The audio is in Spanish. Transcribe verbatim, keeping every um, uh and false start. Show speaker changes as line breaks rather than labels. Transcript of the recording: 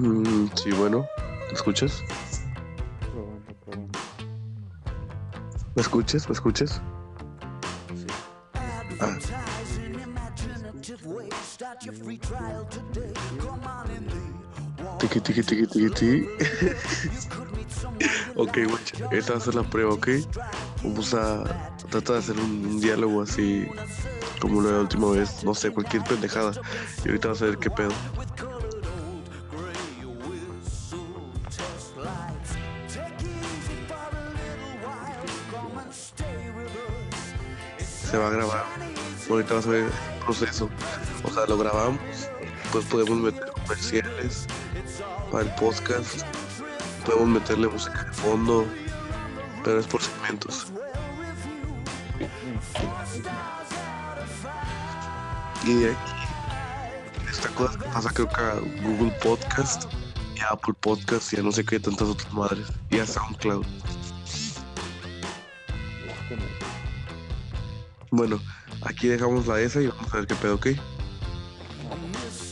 Mm, sí, bueno, ¿me escuchas?
Probando, probando.
¿Me escuchas? ¿Me escuchas?
Sí,
Ah,
me escucho.
tiki, tiki, tiki, tiki, tiki. Ok, guacha, esta va a ser la prueba, ¿ok? Vamos a tratar de hacer un, un diálogo así como lo de la última vez, no sé, cualquier pendejada. Y ahorita vas a ver qué pedo. Se va a grabar. Ahorita vas a ver el proceso. O sea, lo grabamos, pues podemos meter comerciales para el podcast, podemos meterle música de fondo, pero es por segmentos.
Mm, sí, sí, sí.
Y de aquí, esta cosa que pasa creo que a Google Podcast y a Apple Podcast y a no sé qué tantas otras madres. Y a SoundCloud.
Desconozco.
Bueno, aquí dejamos la esa y vamos a ver qué pedo, ¿ok?
Arre.